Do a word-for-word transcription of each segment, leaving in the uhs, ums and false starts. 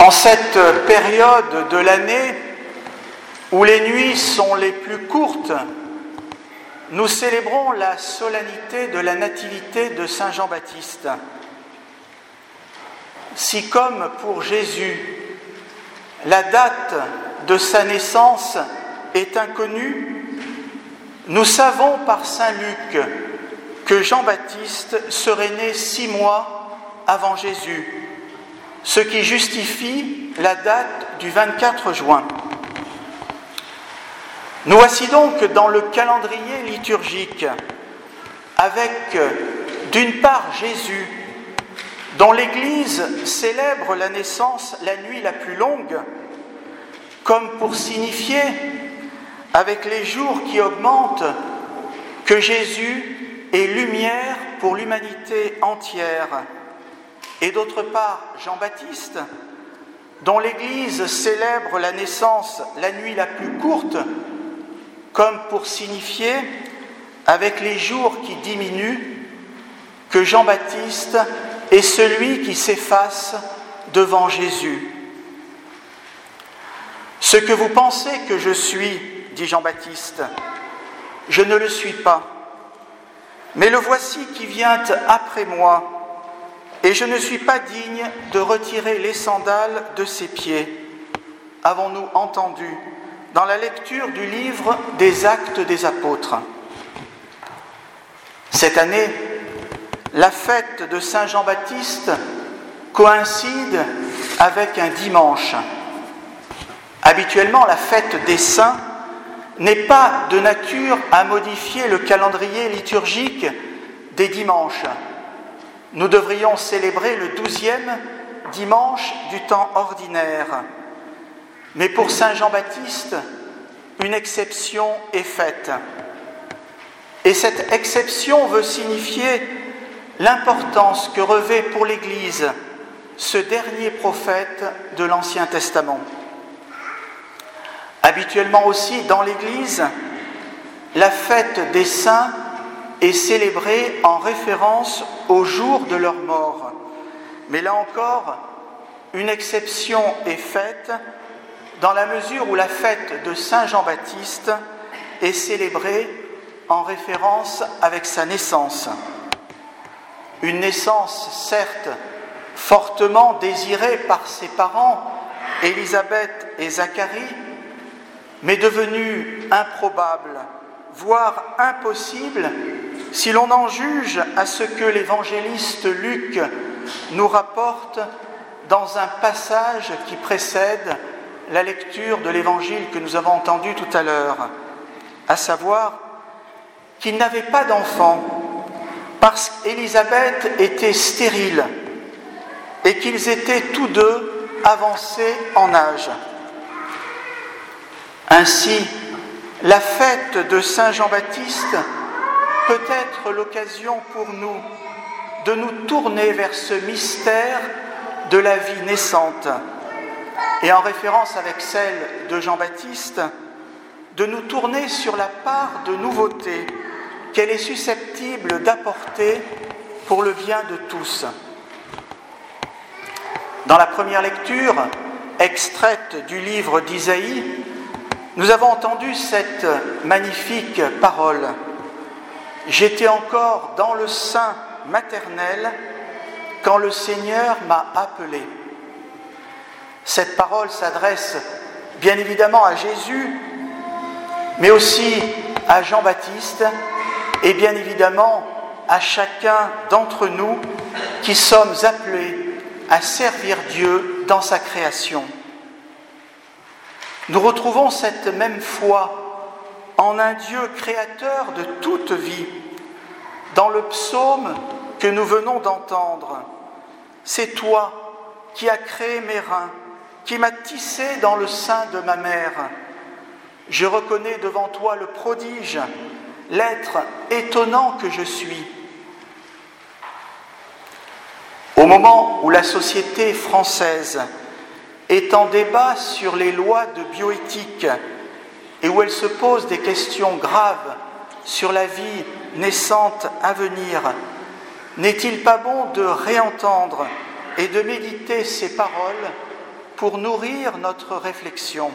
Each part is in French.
En cette période de l'année où les nuits sont les plus courtes, nous célébrons la solennité de la nativité de Saint Jean-Baptiste. Si comme pour Jésus, la date de sa naissance est inconnue, nous savons par Saint Luc que Jean-Baptiste serait né six mois avant Jésus, ce qui justifie la date du vingt-quatre juin. Nous voici donc dans le calendrier liturgique avec, d'une part, Jésus, dont l'Église célèbre la naissance la nuit la plus longue, comme pour signifier, avec les jours qui augmentent, que Jésus est lumière pour l'humanité entière. Et d'autre part, Jean-Baptiste, dont l'Église célèbre la naissance la nuit la plus courte, comme pour signifier, avec les jours qui diminuent, que Jean-Baptiste est celui qui s'efface devant Jésus. « Ce que vous pensez que je suis, dit Jean-Baptiste, je ne le suis pas, mais le voici qui vient après moi, et je ne suis pas digne de retirer les sandales de ses pieds. » Avons-nous entendu dans la lecture du livre des Actes des Apôtres. Cette année, la fête de Saint Jean-Baptiste coïncide avec un dimanche. Habituellement, la fête des saints n'est pas de nature à modifier le calendrier liturgique des dimanches. Nous devrions célébrer le douzième dimanche du temps ordinaire. Mais pour Saint Jean-Baptiste, une exception est faite. Et cette exception veut signifier l'importance que revêt pour l'Église ce dernier prophète de l'Ancien Testament. Habituellement aussi, dans l'Église, la fête des saints est célébrée en référence au jour de leur mort. Mais là encore, une exception est faite dans la mesure où la fête de Saint Jean-Baptiste est célébrée en référence avec sa naissance. Une naissance, certes, fortement désirée par ses parents, Élisabeth et Zacharie, mais devenue improbable, voire impossible, si l'on en juge à ce que l'évangéliste Luc nous rapporte dans un passage qui précède la lecture de l'évangile que nous avons entendu tout à l'heure, à savoir qu'il n'avait pas d'enfant parce qu'Élisabeth était stérile et qu'ils étaient tous deux avancés en âge. Ainsi, la fête de Saint Jean-Baptiste peut être l'occasion pour nous de nous tourner vers ce mystère de la vie naissante et en référence avec celle de Jean-Baptiste, de nous tourner sur la part de nouveauté qu'elle est susceptible d'apporter pour le bien de tous. Dans la première lecture, extraite du livre d'Isaïe, nous avons entendu cette magnifique parole. « J'étais encore dans le sein maternel quand le Seigneur m'a appelé. » Cette parole s'adresse bien évidemment à Jésus, mais aussi à Jean-Baptiste et bien évidemment à chacun d'entre nous qui sommes appelés à servir Dieu dans sa création. Nous retrouvons cette même foi en un Dieu créateur de toute vie dans le psaume que nous venons d'entendre. « C'est toi qui as créé mes reins, qui m'as tissé dans le sein de ma mère. Je reconnais devant toi le prodige, l'être étonnant que je suis. » Au moment où la société française est en débat sur les lois de bioéthique et où elle se pose des questions graves sur la vie naissante à venir, n'est-il pas bon de réentendre et de méditer ces paroles pour nourrir notre réflexion.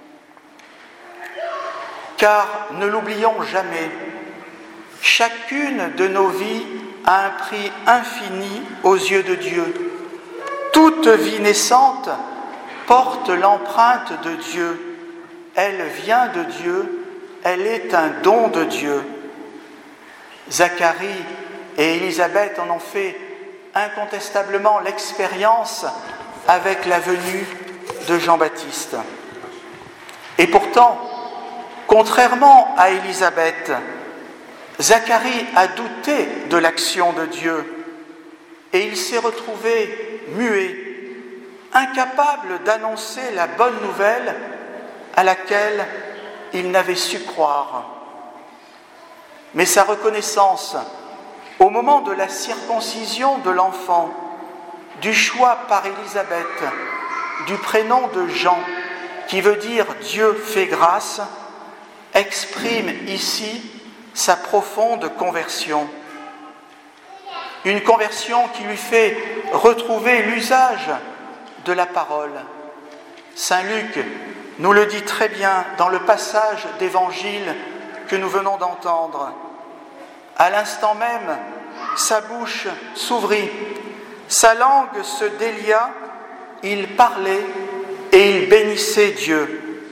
Car ne l'oublions jamais, chacune de nos vies a un prix infini aux yeux de Dieu. Toute vie naissante porte l'empreinte de Dieu. Elle vient de Dieu, elle est un don de Dieu. Zacharie et Élisabeth en ont fait incontestablement l'expérience avec la venue de Jean-Baptiste. Et pourtant, contrairement à Élisabeth, Zacharie a douté de l'action de Dieu et il s'est retrouvé muet, incapable d'annoncer la bonne nouvelle à laquelle il n'avait su croire. Mais sa reconnaissance, au moment de la circoncision de l'enfant, du choix par Élisabeth du prénom de Jean, qui veut dire Dieu fait grâce, exprime ici sa profonde conversion. Une conversion qui lui fait retrouver l'usage de la parole. Saint Luc nous le dit très bien dans le passage d'évangile que nous venons d'entendre. À l'instant même, sa bouche s'ouvrit, sa langue se délia, il parlait et il bénissait Dieu.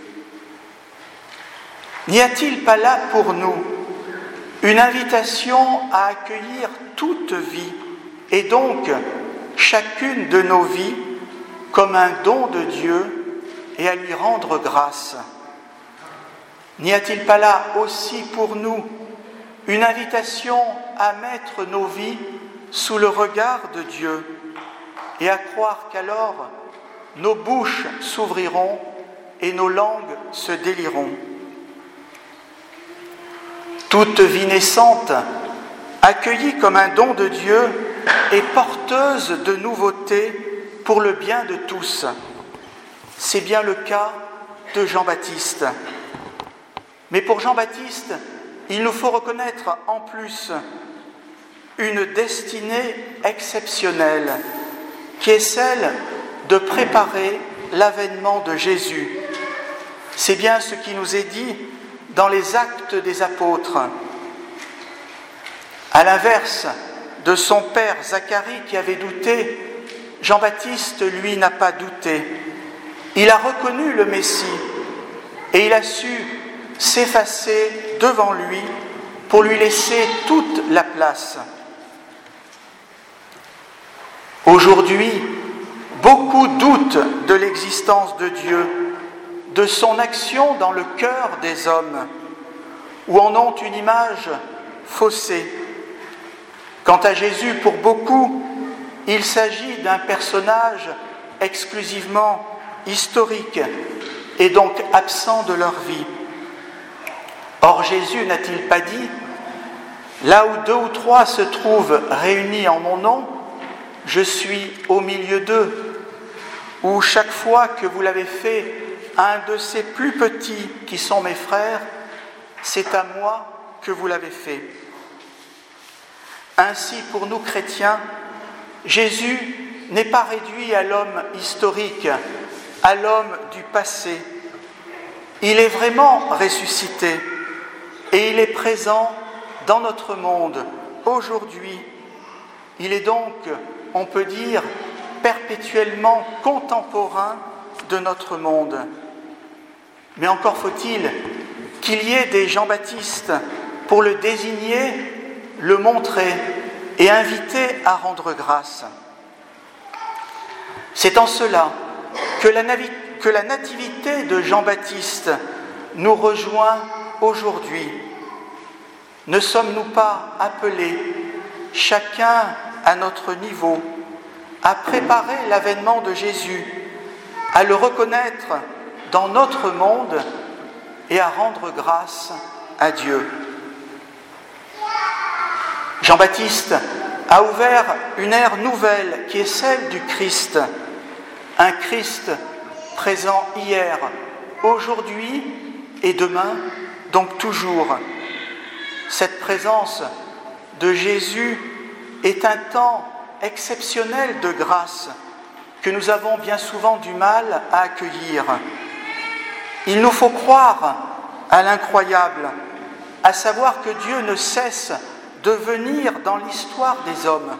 N'y a-t-il pas là pour nous une invitation à accueillir toute vie et donc chacune de nos vies comme un don de Dieu et à lui rendre grâce? N'y a-t-il pas là aussi pour nous une invitation à mettre nos vies sous le regard de Dieu et à croire qu'alors nos bouches s'ouvriront et nos langues se délieront? Toute vie naissante, accueillie comme un don de Dieu, est porteuse de nouveautés pour le bien de tous. C'est bien le cas de Jean-Baptiste. Mais pour Jean-Baptiste, il nous faut reconnaître en plus une destinée exceptionnelle, qui est celle de préparer l'avènement de Jésus. C'est bien ce qui nous est dit dans les Actes des Apôtres. À l'inverse de son père Zacharie qui avait douté, Jean-Baptiste, lui, n'a pas douté. Il a reconnu le Messie et il a su s'effacer devant lui pour lui laisser toute la place. Aujourd'hui, beaucoup doutent de l'existence de Dieu, de son action dans le cœur des hommes, ou en ont une image faussée. Quant à Jésus, pour beaucoup, il s'agit d'un personnage exclusivement historique et donc absent de leur vie. Or, Jésus n'a-t-il pas dit « Là où deux ou trois se trouvent réunis en mon nom, je suis au milieu d'eux » ou « Chaque fois que vous l'avez fait à un de ces plus petits qui sont mes frères, c'est à moi que vous l'avez fait. » Ainsi, pour nous chrétiens, Jésus n'est pas réduit à l'homme historique, à l'homme du passé. Il est vraiment ressuscité et il est présent dans notre monde aujourd'hui. Il est donc, on peut dire, perpétuellement contemporain de notre monde. Mais encore faut-il qu'il y ait des Jean-Baptiste pour le désigner, le montrer et inviter à rendre grâce. C'est en cela que la, navi- que la nativité de Jean-Baptiste nous rejoint aujourd'hui. Ne sommes-nous pas appelés, chacun à notre niveau, à préparer l'avènement de Jésus, à le reconnaître dans notre monde et à rendre grâce à Dieu? Jean-Baptiste a ouvert une ère nouvelle qui est celle du Christ, un Christ présent hier, aujourd'hui et demain, donc toujours. Cette présence de Jésus est un temps exceptionnel de grâce que nous avons bien souvent du mal à accueillir. Il nous faut croire à l'incroyable, à savoir que Dieu ne cesse de venir dans l'histoire des hommes.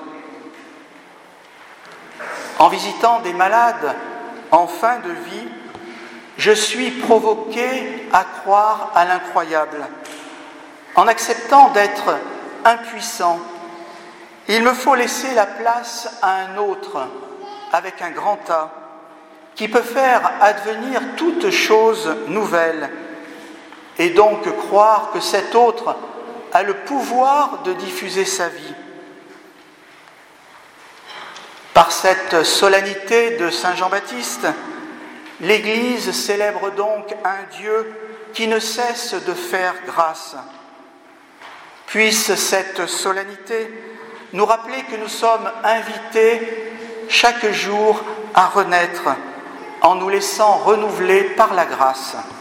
En visitant des malades en fin de vie, je suis provoqué à croire à l'incroyable. En acceptant d'être impuissant, il me faut laisser la place à un autre, avec un grand A, qui peut faire advenir toute chose nouvelle, et donc croire que cet autre a le pouvoir de diffuser sa vie. Par cette solennité de Saint Jean-Baptiste, l'Église célèbre donc un Dieu qui ne cesse de faire grâce. Puisse cette solennité nous rappeler que nous sommes invités chaque jour à renaître en nous laissant renouveler par la grâce.